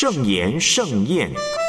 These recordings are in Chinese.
圣言盛宴。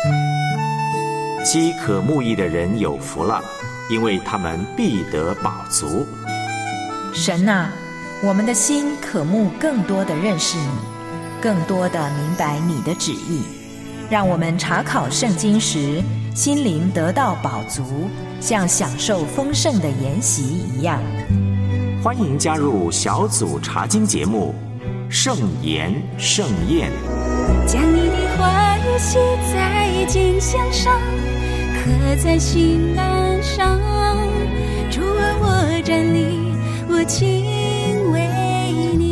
饥渴慕义的人有福了，因为他们必得饱足。 神啊，我们的心渴慕更多的认识你，更多的明白你的旨意，让我们查考圣经时心灵得到饱足，像享受丰盛的筵席一样。 欢迎加入小组查经节目圣言盛宴， 将你的话语写在肩项上，刻在心栏上。主啊，我站立，我敬畏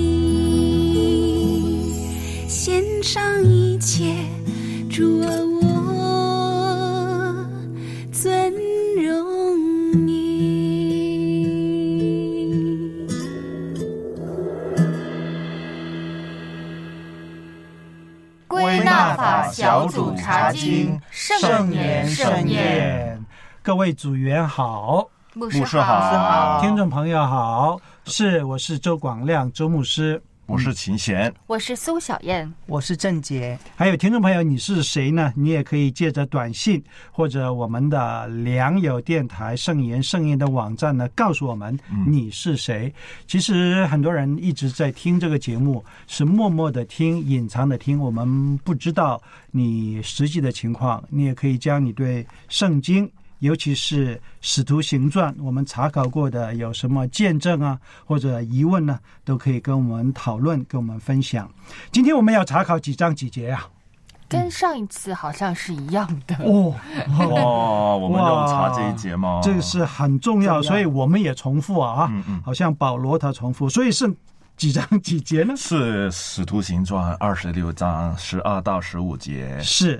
你，献上一切。主啊，我尊荣你。 归纳法小组查经，圣言盛宴。 各位组员好， 牧师好， 听众朋友好，我是周广亮周牧师， 我是秦贤， 我是苏小燕， 我是郑杰。 还有听众朋友，你是谁呢？你也可以借着短信或者我们的良友电台圣言盛宴的网站呢，告诉我们你是谁。其实很多人一直在听这个节目，是默默的听，隐藏的听，我们不知道你实际的情况。你也可以将你对圣经，尤其是使徒行传我们查考过的有什么见证啊或者疑问呢，都可以跟我们讨论，跟我们分享。今天我们要查考几章几节啊？ 跟上一次好像是一样的我们要查这一节吗？ 这个是很重要，所以我们也重复啊，好像保罗他重复，所以是几章几节呢？ 是使徒行传26章12到15节， 是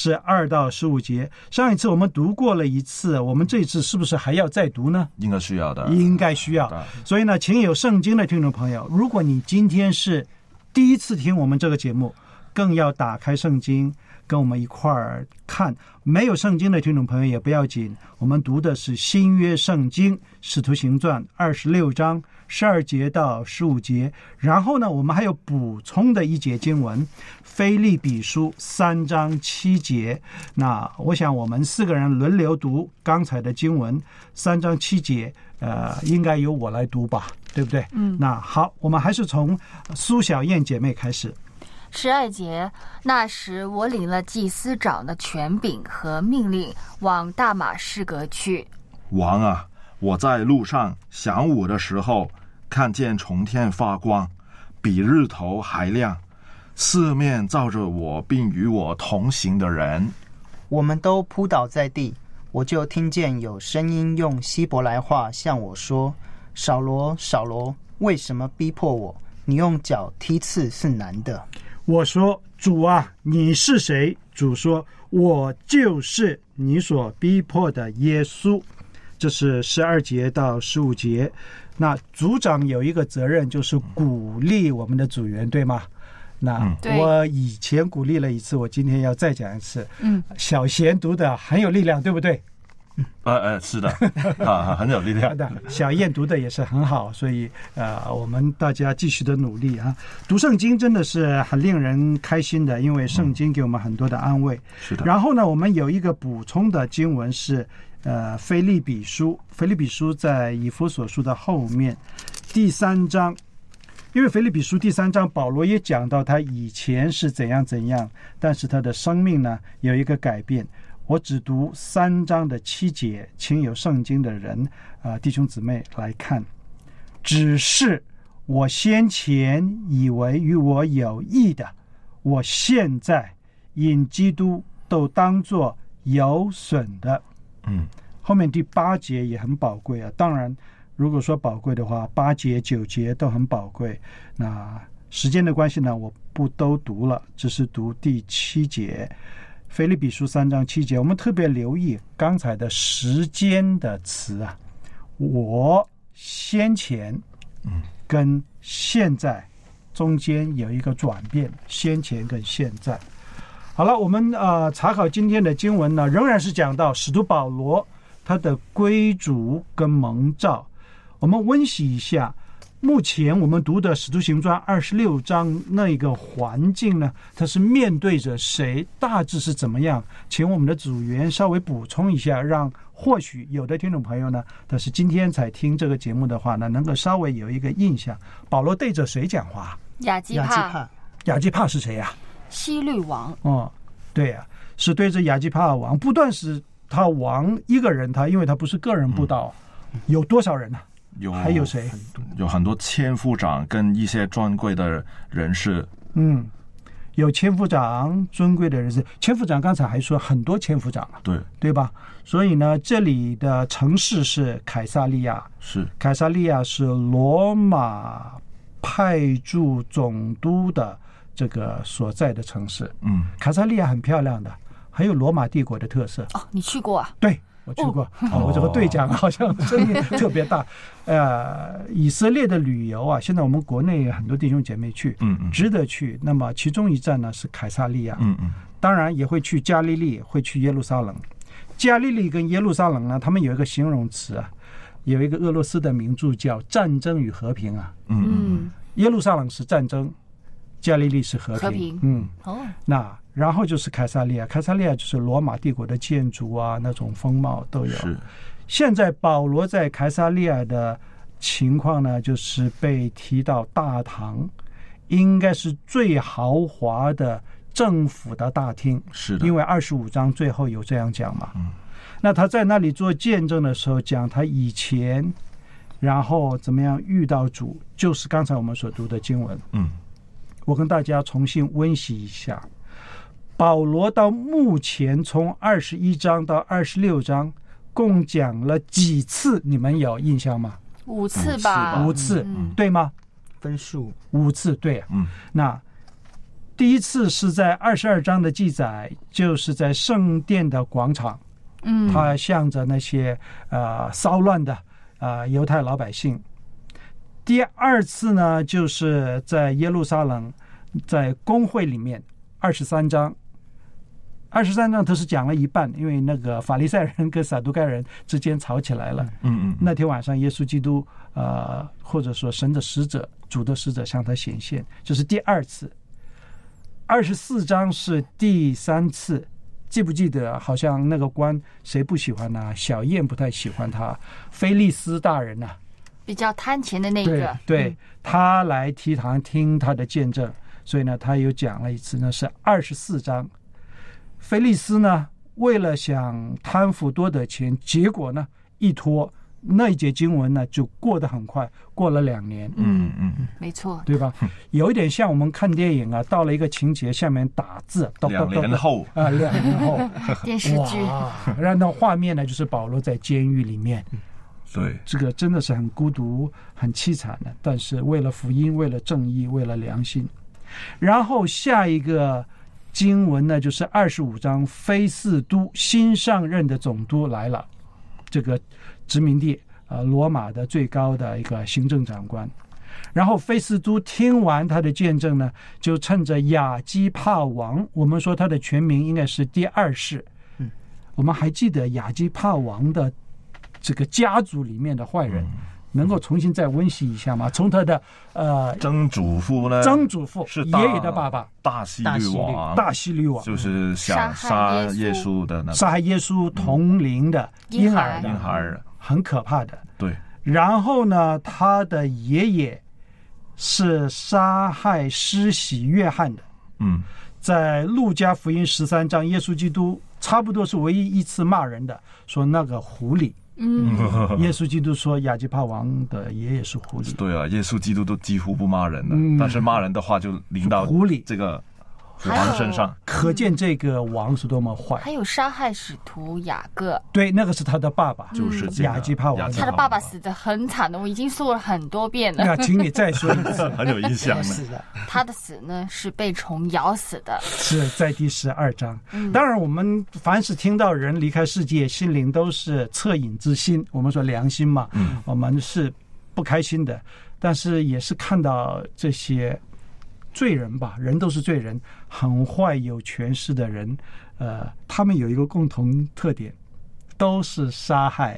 12到15节。上一次我们读过了一次，我们这一次是不是还要再读呢？ 应该需要的， 应该需要。所以呢，请有圣经的听众朋友，如果你今天是第一次听我们这个节目，更要打开圣经跟我们一块儿看。没有圣经的听众朋友也不要紧，我们读的是新约圣经使徒行传26章12节到15节，然后呢我们还有补充的一节经文，腓立比书3章7节。那我想我们4个人轮流读刚才的经文，3章7节应该由我来读吧，对不对？那好，我们还是从苏小燕姐妹开始。 12节，那时我领了祭司长的权柄和命令，往大马士革去。 王啊，我在路上晌午的时候，看见从天发光，比日头还亮，四面照着我并与我同行的人。 我们都扑倒在地，我就听见有声音用希伯来话向我说：扫罗，扫罗，为什么逼迫我？你用脚踢刺是难的。 我说：主啊，你是谁？主说：我就是你所逼迫的耶稣。这是12节到15节。那组长有一个责任，就是鼓励我们的组员，对吗？那我以前鼓励了一次，我今天要再讲一次。小贤读的很有力量，对不对？ 是的，很有力量。 小燕读的也是很好，所以我们大家继续的努力啊！读圣经真的是很令人开心的，因为圣经给我们很多的安慰。 是的。 然后呢，我们有一个补充的经文是腓立比书在以弗所书的后面第3章。因为腓立比书第3章保罗也讲到他以前是怎样，但是他的生命呢有一个改变。我只读3章的7节，请有圣经的人弟兄姊妹来看。只是我先前以为与我有益的，我现在因基督都当作有损的。后面第8节也很宝贵啊。当然如果说宝贵的话，8节9节都很宝贵。那时间的关系呢，我不都读了，只是读第7节。腓立比书3章7节，我们特别留意刚才的时间的词啊，我先前跟现在中间有一个转变，先前跟现在。好了，我们查考今天的经文呢，仍然是讲到使徒保罗他的归主跟蒙召。我们温习一下目前我们读的《使徒行传》26章那个环境呢，它是面对着谁，大致是怎么样？请我们的组员稍微补充一下，让或许有的听众朋友呢，但是今天才听这个节目的话呢，能够稍微有一个印象。保罗对着谁讲话？ 亚基帕。 亚基帕是谁呀？ 希律王。 哦，对呀，是对着亚基帕王，不断是他王一个人，因为他不是个人布道，有多少人呢？还有谁？ 有很多千夫长跟一些尊贵的人士。 有千夫长、尊贵的人士。千夫长刚才还说很多千夫长啊，对吧？所以呢，这里的城市是凯撒利亚，凯撒利亚是罗马派驻总督的这个所在的城市。凯撒利亚很漂亮的，还有罗马帝国的特色。 哦，你去过啊？ 对。我去过，我这个队长好像声音特别大。以色列的旅游啊，现在我们国内很多弟兄姐妹去，值得去。那么其中一站呢是凯撒利亚，当然也会去加利利，会去耶路撒冷。加利利跟耶路撒冷呢，他们有一个形容词啊，有一个俄罗斯的名著叫《战争与和平》啊。耶路撒冷是战争，加利利是和平。那然后就是凯撒利亚，凯撒利亚就是罗马帝国的建筑啊，那种风貌都有。现在保罗在凯撒利亚的情况呢，就是被提到大堂，应该是最豪华的政府的大厅。是的，因为25章最后有这样讲嘛。那他在那里做见证的时候，讲他以前，然后怎么样遇到主，就是刚才我们所读的经文。我跟大家重新温习一下。保罗到目前从21章到26章共讲了几次？你们有印象吗 ？5次吧。 5次，对吗？ 分数 5次，对。那第一次是在22章的记载，就是在圣殿的广场，他向着那些骚乱的犹太老百姓。第二次呢，就是在耶路撒冷，在公会里面，23章他是讲了一半，因为那个法利赛人跟撒都该人之间吵起来了。那天晚上耶稣基督或者说神的使者、主的使者向他显现，这是第二次。24章是第3次，记不记得？好像那个官谁不喜欢呢？小燕不太喜欢他，菲利斯大人啊， 比较贪钱的那个。 对，他来提堂听他的见证，所以呢，他又讲了一次呢，是24章。菲利斯呢，为了想贪腐多得钱，结果呢一拖，那一节经文呢就过得很快，过了2年。 没错， 对吧？有一点像我们看电影啊，到了一个情节下面打字 ，2年后 2年后电视剧， 然后画面呢就是保罗在监狱里面。 对， 这个真的是很孤独、很凄惨的，但是为了福音、为了正义、为了良心。然后下一个经文呢，就是25章，菲斯都新上任的总督来了，这个殖民地罗马的最高的一个行政长官。然后菲斯都听完他的见证呢，就趁着亚基帕王，我们说他的全名应该是第2世。我们还记得亚基帕王的这个家族里面的坏人，能够重新再温习一下吗？从他的曾祖父呢？ 曾祖父是爷爷的爸爸， 大希律王， 大希律王就是想杀耶稣的那个， 杀害耶稣同龄的婴儿， 很可怕的。 对。 然后呢，他的爷爷是杀害施洗约翰的。在路加福音13章，耶稣基督差不多是唯一一次骂人的，说那个狐狸。耶稣基督说亚基帕王的爷爷是狐狸。 对啊，耶稣基督都几乎不骂人了，但是骂人的话就临到狐狸这个王身上， 可见这个王是多么坏。 还有杀害使徒雅各， 对，那个是他的爸爸， 就是亚基帕王。 他的爸爸死得很惨的，我已经说了很多遍了。 那请你再说一次， 很有印象的。 他的死呢是被虫咬死的， 是在第12章。当然，我们凡是听到人离开世界，心灵都是恻隐之心，我们说良心嘛，我们是不开心的，但是也是看到这些罪人吧，人都是罪人，很坏有权势的人，他们有一个共同特点，都是杀害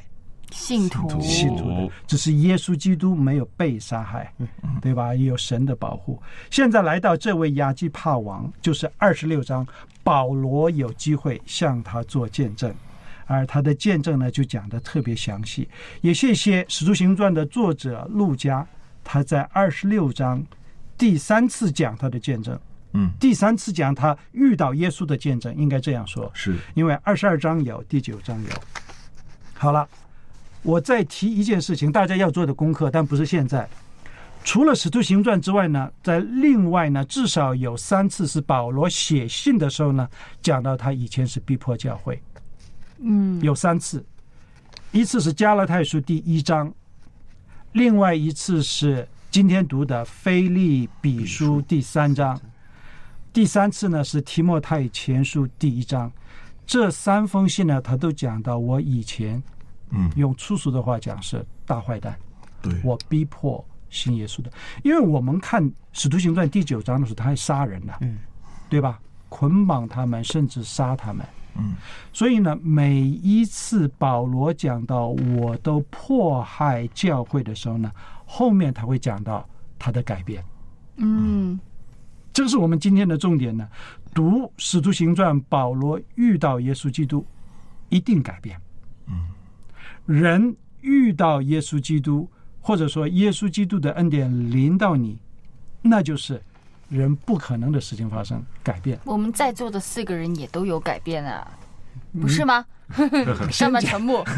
信徒的，只是耶稣基督没有被杀害，对吧？有神的保护。现在来到这位亚基帕王，就是26章，保罗有机会向他做见证，而他的见证呢，就讲得特别详细。也谢谢《使徒行传》的作者路加，他在26章第3次讲他的见证。第3次讲他遇到耶稣的见证，应该这样说， 是因为22章有，第9章有。好了，我再提一件事情，大家要做的功课，但不是现在。除了使徒行传之外呢，在另外呢，至少有3次是保罗写信的时候呢，讲到他以前是逼迫教会。有3次，一次是加拉太书第1章，另外一次是今天读的腓立比书第3章。第3次呢是提摩太前书第1章，这3封信呢，他都讲到我以前，用粗俗的话讲是大坏蛋， 对， 我逼迫信耶稣的。因为我们看使徒行传第9章的时候，他还杀人了，对吧？捆绑他们，甚至杀他们。所以呢，每一次保罗讲到我都迫害教会的时候呢，后面他会讲到他的改变。这是我们今天的重点呢。读使徒行传，保罗遇到耶稣基督一定改变。人遇到耶稣基督，或者说耶稣基督的恩典临到你，那就是人不可能的事情发生，改变。 我们在座的4个人也都有改变啊，不是吗？上半沉默。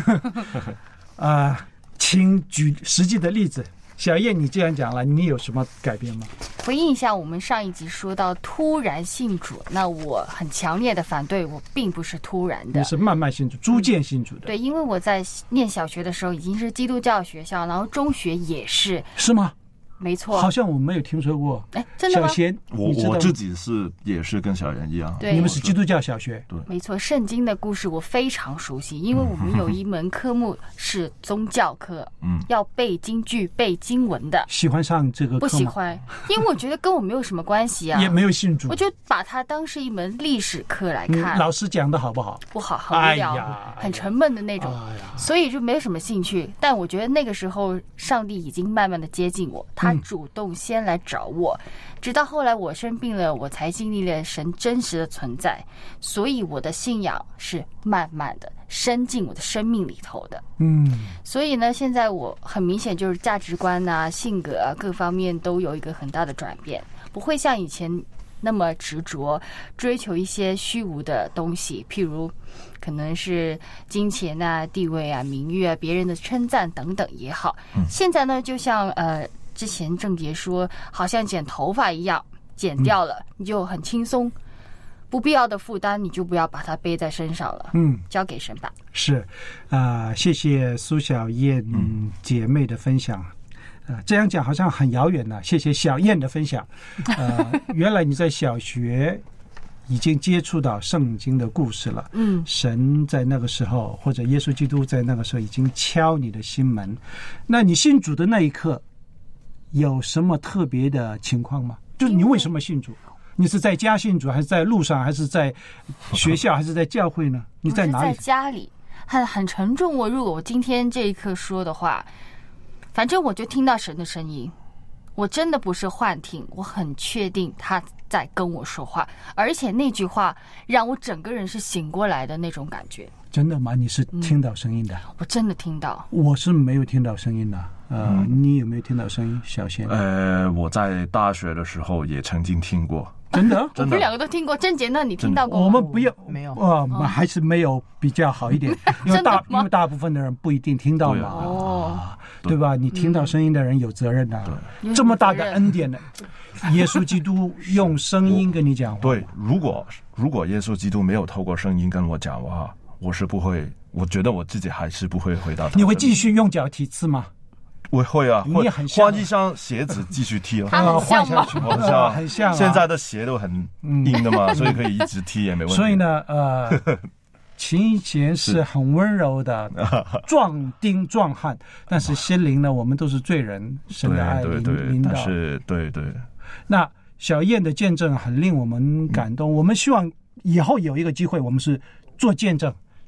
请举实际的例子。小叶，你既然讲了，你有什么改变吗？ 回应一下，我们上一集说到突然信主，那我很强烈的反对，我并不是突然的， 你是慢慢信主、逐渐信主的。 对，因为我在念小学的时候已经是基督教学校，然后中学也是。 是吗？ 没错， 好像我没有听说过。 真的吗？ 小贤， 我自己也是跟小人一样。 对， 你们是基督教小学。 对， 没错。圣经的故事我非常熟悉，因为我们有一门科目是宗教课，要背京剧、背经文的。 喜欢上这个课吗？ 不喜欢，因为我觉得跟我没有什么关系啊， 也没有信主， 我就把它当是一门历史课来看。 老师讲的好不好？ 不好，很无聊，很沉闷的那种，所以就没有什么兴趣。但我觉得那个时候，上帝已经慢慢的接近我，他主动先来找我，直到后来我生病了，我才经历了神真实的存在。所以我的信仰是慢慢的深进我的生命里头的。所以呢，现在我很明显就是价值观啊、性格啊各方面都有一个很大的转变，不会像以前那么执着追求一些虚无的东西，譬如可能是金钱啊、地位啊、名誉啊、别人的称赞等等也好。现在呢，就像之前郑杰说，好像剪头发一样，剪掉了你就很轻松，不必要的负担你就不要把它背在身上了，交给神吧。 是谢谢苏小燕姐妹的分享。这样讲好像很遥远了，谢谢小燕的分享。原来你在小学已经接触到圣经的故事了。神在那个时候，或者耶稣基督在那个时候已经敲你的心门。那你信主的那一刻有什么特别的情况吗？就是你为什么信主？你是在家信主，还是在路上，还是在学校，还是在教会呢？你在哪里？ 在家里，很沉重。如果我今天这一刻说的话，反正我就听到神的声音，我真的不是幻听，我很确定他在跟我说话，而且那句话让我整个人是醒过来的那种感觉。 真的吗？你是听到声音的？ 我真的听到。 我是没有听到声音的。你有没有听到声音，小贤？ 我在大学的时候也曾经听过。 真的？ 我们两个都听过。郑杰，那你听到过吗？ 我们不要， 没有。 还是没有比较好一点，因为大部分的人不一定听到嘛。对吧？你听到声音的人有责任的。这么大的恩典的，耶稣基督用声音跟你讲话。 对，如果耶稣基督没有透过声音跟我讲话，我是不会，我觉得我自己还是不会回答他。 你会继续用脚踢刺吗？ 我会啊， 你也很像换一双鞋子继续踢他很像吗？ 很像。 现在的鞋都很硬的嘛，所以可以一直踢也没问题。 所以呢，秦贤是很温柔的壮丁壮汉，但是心灵呢，我们都是罪人，神的爱领导。 但是对。 那小燕的见证很令我们感动，我们希望以后有一个机会，我们是做见证。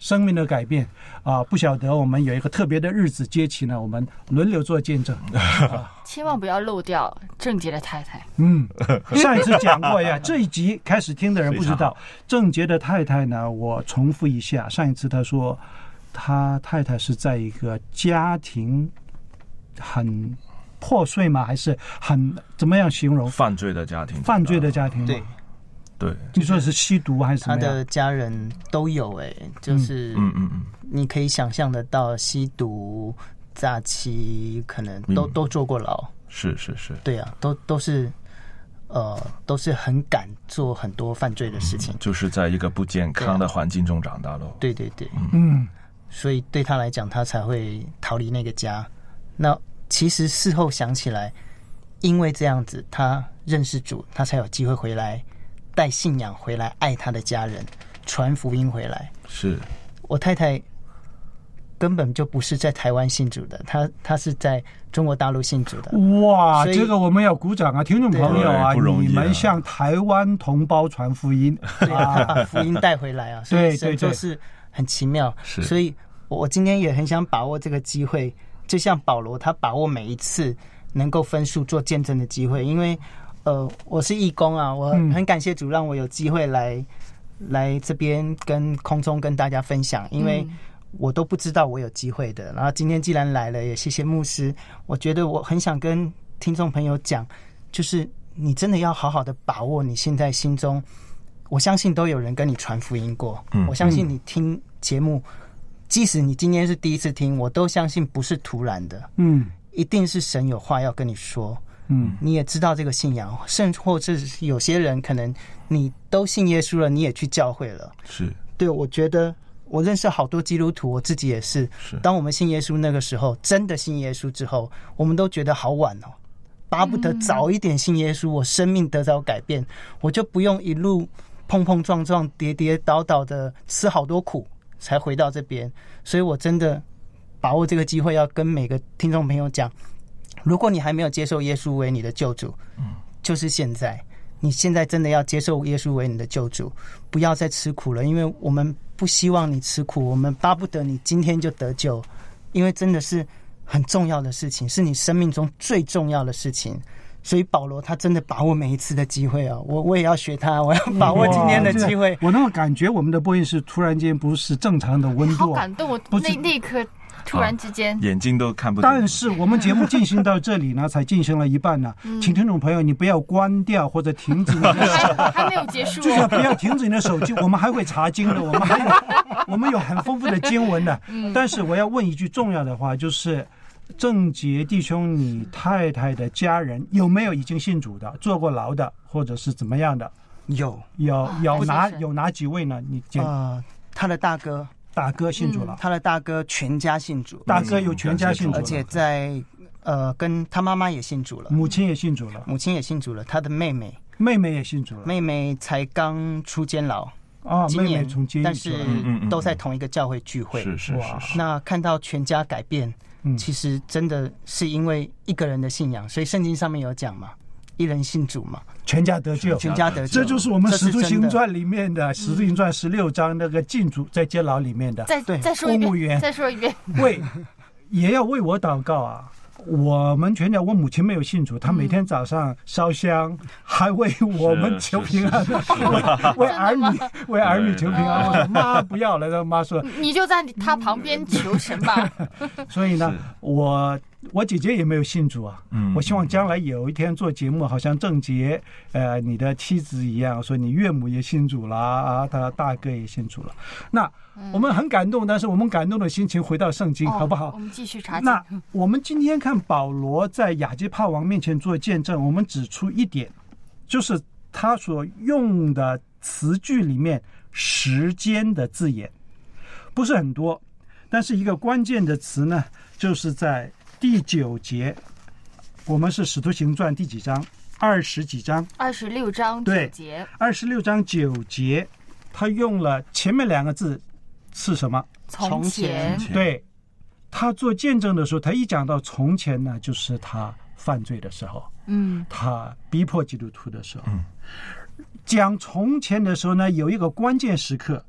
生命的改变不晓得我们有一个特别的日子接起呢，我们轮流做见证。 千万不要漏掉郑杰的太太。 上一次讲过呀，这一集开始听的人不知道，郑杰的太太呢，我重复一下，上一次他说他太太是在一个家庭很破碎吗？还是很怎么样形容？ 犯罪的家庭。 对， 你说是吸毒还是什么？ 他的家人都有就是你可以想象得到，吸毒、诈欺，可能都坐过牢。 是， 对啊，都是很敢做很多犯罪的事情， 就是在一个不健康的环境中长大咯。 对，所以对他来讲，他才会逃离那个家。那其实事后想起来，因为这样子，他认识主，他才有机会回来。带信仰回来，爱他的家人，传福音回来。 是我太太根本就不是在台湾信主的，她是在中国大陆信主的。 哇，这个我们要鼓掌啊，听众朋友啊， 不容易你们向台湾同胞传福音， 他把福音带回来啊，所以神就是很奇妙。所以我今天也很想把握这个机会，就像保罗，他把握每一次能够分数做见证的机会，因为。我是义工啊，我很感谢主让我有机会来这边跟空中跟大家分享，因为我都不知道我有机会的。然后今天既然来了，也谢谢牧师。我觉得我很想跟听众朋友讲，就是你真的要好好的把握你现在心中，我相信都有人跟你传福音过。我相信你听节目，即使你今天是第一次听，我都相信不是突然的，一定是神有话要跟你说。你也知道这个信仰，甚或是有些人可能你都信耶稣了，你也去教会了。 是对，我觉得我认识好多基督徒，我自己也是。当我们信耶稣那个时候，真的信耶稣之后，我们都觉得好晚哦，巴不得早一点信耶稣，我生命得到改变，我就不用一路碰碰撞撞、跌跌倒倒的吃好多苦才回到这边。所以我真的把握这个机会，要跟每个听众朋友讲。如果你还没有接受耶稣为你的救主，就是现在，你现在真的要接受耶稣为你的救主，不要再吃苦了，因为我们不希望你吃苦，我们巴不得你今天就得救，因为真的是很重要的事情，是你生命中最重要的事情。所以保罗他真的把握每一次的机会啊，我也要学他，我要把握今天的机会。 我那种感觉，我们的播音室突然间不是正常的温度， 好感动，我那一刻。突然之间， 眼睛都看不懂。 但是我们节目进行到这里呢，才进行了一半呢，请听众朋友你不要关掉或者停止你的手， 还没有结束， 就是不要停止你的手机，我们还会查经的，我们有很丰富的经文的。但是我要问一句重要的话，就是郑杰弟兄，你太太的家人有没有已经信主的，坐过牢的，或者是怎么样的？ 有哪几位呢？你他的大哥信主了，他的大哥全家信主， 大哥有全家信主， 而且在跟他妈妈也信主了， 母亲也信主了， 他的妹妹也信主了， 妹妹才刚出监牢今年妹妹从监狱， 但是都在同一个教会聚会， 是。 那看到全家改变，其实真的是因为一个人的信仰，所以圣经上面有讲嘛。一人信主嘛， 全家得救，这就是我们《使徒行传》里面的《使徒行传》16章那个禁主在监牢里面的。 再说一遍，再说一遍， 也要为我祷告啊！我们全家，我母亲没有信主，她每天早上烧香，还为我们求平安，为儿女求平安。我说妈不要了，妈说你就在她旁边求神吧。 所以呢，我姐姐也没有信主啊。我希望将来有一天做节目，好像郑杰你的妻子一样，说你岳母也信主了啊，他大哥也信主了。那我们很感动，但是我们感动的心情回到圣经，好不好？ 我们继续查经。 那我们今天看保罗在亚基帕王面前做见证，我们指出一点，就是他所用的词句里面时间的字眼不是很多，但是一个关键的词呢，就是在第9节，我们是《使徒行传》第几章？20几章 ？26章9节。 26章9节，他用了前面2个字是什么？ 从前。 对，他做见证的时候，他一讲到从前呢，就是他犯罪的时候，他逼迫基督徒的时候。讲从前的时候呢，有一个关键时刻，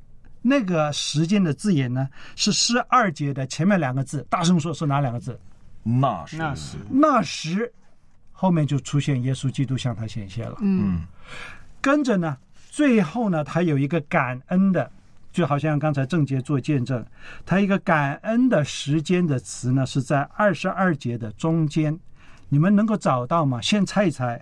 那个时间的字眼呢，是12节的前面2个字，大声说是哪2个字？ 那时， 那时，后面就出现耶稣基督向他显现了。跟着呢，最后呢，他有一个感恩的，就好像刚才郑杰做见证，他一个感恩的时间的词呢，是在22节的中间。你们能够找到吗？先猜一猜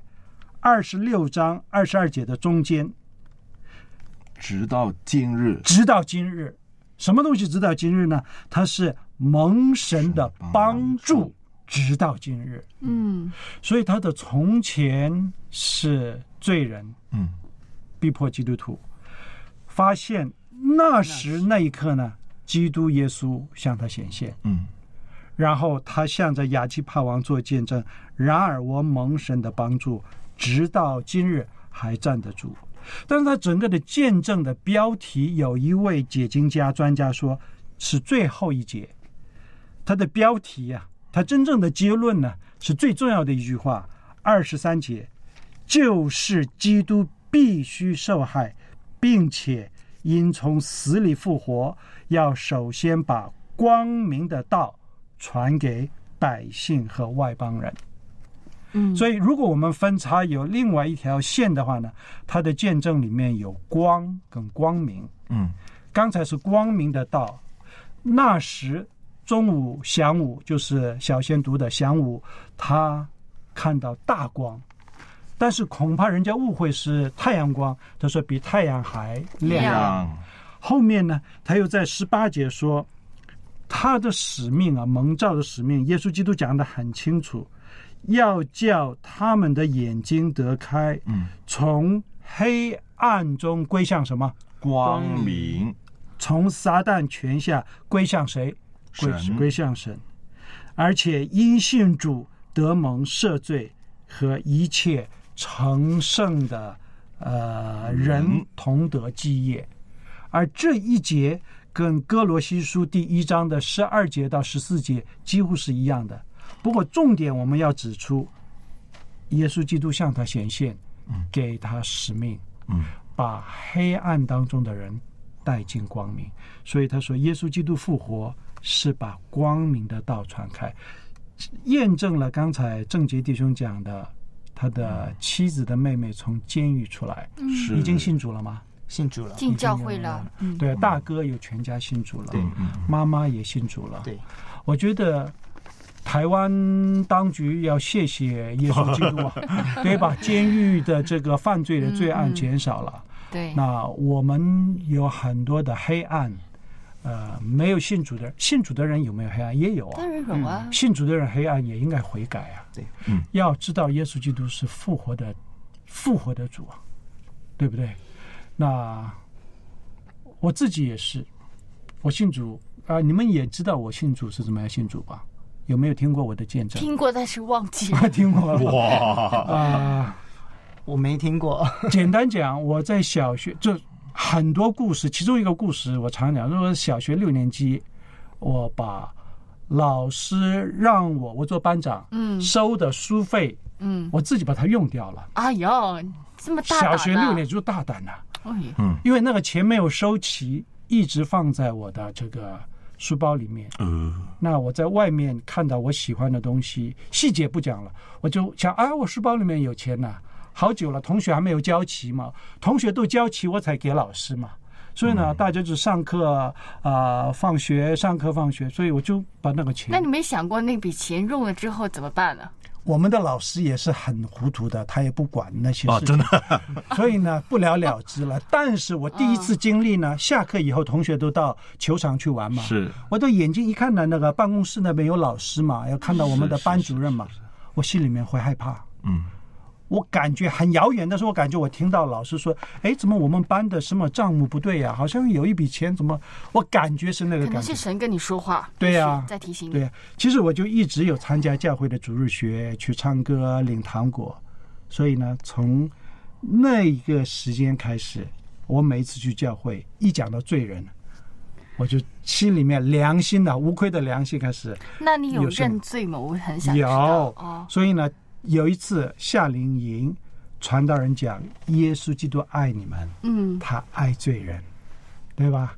，26章22节的中间。 直到今日， 直到今日，什么东西直到今日呢？它是蒙神的帮助，直到今日。所以他的从前是罪人，逼迫基督徒，发现那时那一刻呢，基督耶稣向他显现，然后他向着亚基帕王做见证，然而我蒙神的帮助，直到今日还站得住。但是他整个的见证的标题，有一位解经家专家说是最后一节，他的标题啊，他真正的结论呢，是最重要的一句话，23节，就是基督必须受害，并且因从死里复活，要首先把光明的道传给百姓和外邦人。所以如果我们分叉有另外一条线的话呢，它的见证里面有光跟光明。刚才是光明的道，那时中午晌午，就是小仙读的晌午，他看到大光，但是恐怕人家误会是太阳光，他说比太阳还亮。后面呢，他又在18节说他的使命啊，蒙召的使命，耶稣基督讲得很清楚，要叫他们的眼睛得开，从黑暗中归向什么？ 光明。 从撒旦权下归向谁？归向神。而且因信主得蒙赦罪和一切成圣的人同得基业。而这一节跟哥罗西书第1章的12节到14节几乎是一样的。不过重点我们要指出，耶稣基督向他显现，给他使命，把黑暗当中的人带进光明。所以他说耶稣基督复活是把光明的道传开，验证了刚才郑杰弟兄讲的，他的妻子的妹妹从监狱出来，已经信主了吗？ 信主了， 进教会了。 对，大哥有全家信主了，妈妈也信主了。对，我觉得台湾当局要谢谢耶稣基督啊，对吧？监狱的这个犯罪的罪案减少了。 对， 那我们有很多的黑暗，没有信主的人，信主的人有没有黑暗？也有啊， 当然有啊。 信主的人黑暗也应该悔改啊。对，要知道耶稣基督是复活的主啊，对不对？那我自己也是，我信主啊，你们也知道我信主是怎么样信主吧？有没有听过我的见证？ 听过，但是忘记了。 听过了。 哇， 我没听过。 简单讲，我在小学就很多故事，其中一个故事我常讲，说小学6年级，我把老师让我做班长，收的书费，我自己把它用掉了。 哎呦，这么大胆啊！ 小学6年级就大胆了。因为那个钱没有收齐，一直放在我的这个书包里面。那我在外面看到我喜欢的东西，细节不讲了，我就想啊，我书包里面有钱呐，好久了，同学还没有交齐嘛，同学都交齐我才给老师嘛。所以呢，大家就上课放学，上课放学，所以我就把那个钱。 那你没想过那笔钱用了之后怎么办呢？ 我们的老师也是很糊涂的，他也不管那些事情， 真的。 所以呢，不了了之了。但是我第一次经历呢，下课以后同学都到球场去玩嘛， 是， 我的眼睛一看到那个办公室那边有老师嘛，要看到我们的班主任嘛，我心里面会害怕。我感觉很遥远，但是我感觉我听到老师说，哎，怎么我们班的什么账目不对呀？好像有一笔钱怎么？我感觉是那个感觉。 可能是神跟你说话。 对呀， 在提醒你。 对呀，其实我就一直有参加教会的主日学，去唱歌、领糖果，所以呢，从那个时间开始，我每一次去教会，一讲到罪人，我就心里面良心的无愧的良心开始。 那你有认罪吗？我很想知道。 有，所以呢。有一次夏令营，传道人讲耶稣基督爱你们，他爱罪人，对吧？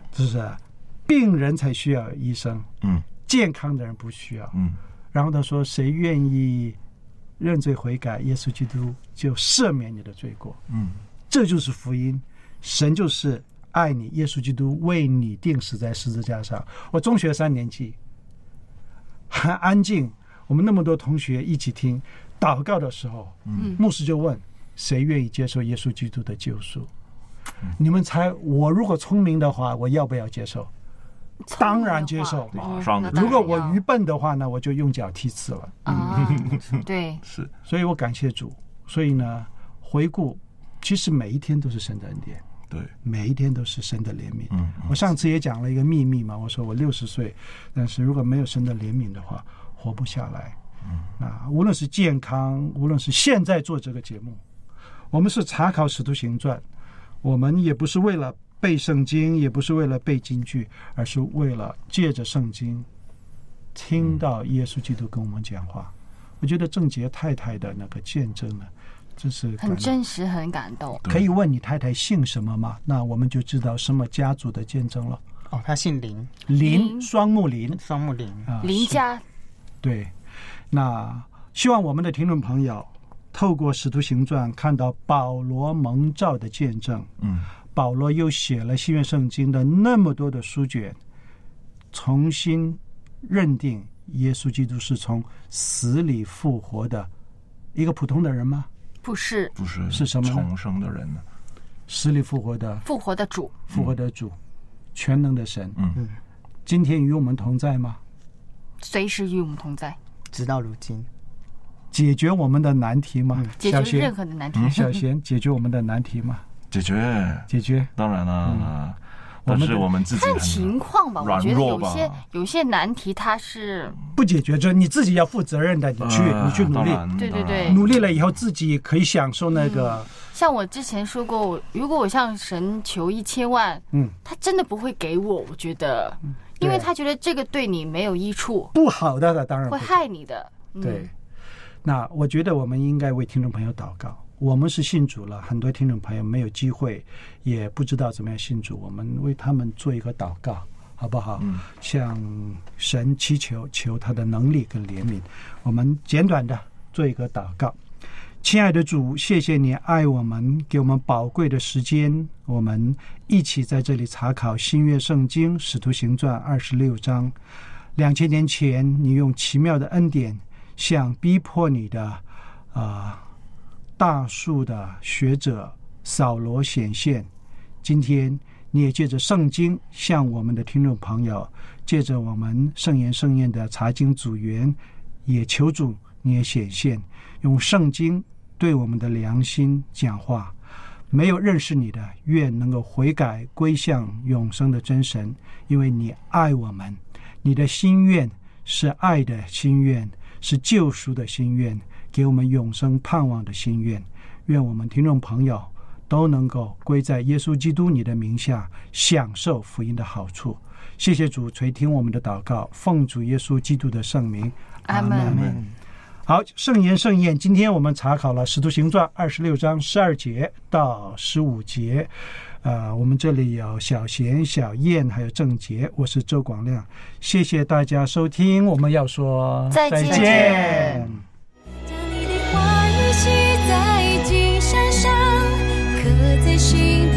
就是病人才需要医生，健康的人不需要，然后他说谁愿意认罪悔改，耶稣基督就赦免你的罪过，这就是福音。神就是爱你，耶稣基督为你钉死在十字架上。我中学3年级很安静，我们那么多同学一起听祷告的时候，牧师就问谁愿意接受耶稣基督的救赎。你们猜我如果聪明的话，我要不要接受？当然接受。 马上的。 如果我愚笨的话呢，我就用脚踢刺了。 对， 是。 所以我感谢主。所以呢，回顾，其实每一天都是神的恩典。 对， 每一天都是神的怜悯。我上次也讲了一个秘密嘛，我说我60岁，但是如果没有神的怜悯的话，活不下来。无论是健康，无论是现在做这个节目，我们是查考使徒行传，我们也不是为了背圣经，也不是为了背金句，而是为了借着圣经听到耶稣基督跟我们讲话。我觉得郑杰太太的那个见证呢，这是很真实，很感动。 可以问你太太姓什么吗？那我们就知道什么家族的见证了。 她姓林， 林双木林， 林家。 对，那希望我们的听众朋友透过使徒行传看到保罗蒙召的见证。保罗又写了新约圣经的那么多的书卷，重新认定耶稣基督是从死里复活的一个普通的人吗？ 不是， 是什么呢？ 重生的人呢？ 死里复活的主，全能的神。今天与我们同在吗？ 随时与我们同在， 直到如今。 解决我们的难题吗？ 解决任何的难题。 小贤，解决我们的难题吗？ 解决，当然了。但是我们自己看情况吧，我觉得有些难题它是不解决，就你自己要负责任的，你去努力。 对， 努力了以后自己可以享受那个。 像我之前说过，如果我向神求1000万，他真的不会给我，我觉得，因为他觉得这个对你没有益处， 不好的当然会害你的。 对，那我觉得我们应该为听众朋友祷告。我们是信主了，很多听众朋友没有机会，也不知道怎么样信主，我们为他们做一个祷告，好不好？向神祈求，求他的能力跟怜悯。我们简短的做一个祷告。亲爱的主，谢谢你爱我们，给我们宝贵的时间，我们一起在这里查考新约圣经使徒行传26章。2000年前，你用奇妙的恩典向逼迫你的大数的学者扫罗显现。今天你也借着圣经向我们的听众朋友，借着我们圣言圣宴的查经组员，也求主你也显现，用圣经对我们的良心讲话。没有认识你的，愿能够悔改归向永生的真神，因为你爱我们，你的心愿是爱的心愿，是救赎的心愿，给我们永生盼望的心愿。愿我们听众朋友都能够归在耶稣基督你的名下，享受福音的好处。谢谢主垂听我们的祷告，奉主耶稣基督的圣名， 阿们。 好，圣言圣宴，今天我们查考了使徒行传26章12节到15节。我们这里有小贤、小燕还有郑杰，我是周广亮，谢谢大家收听，我们要说再见。 将你的话语写在金山上，刻在心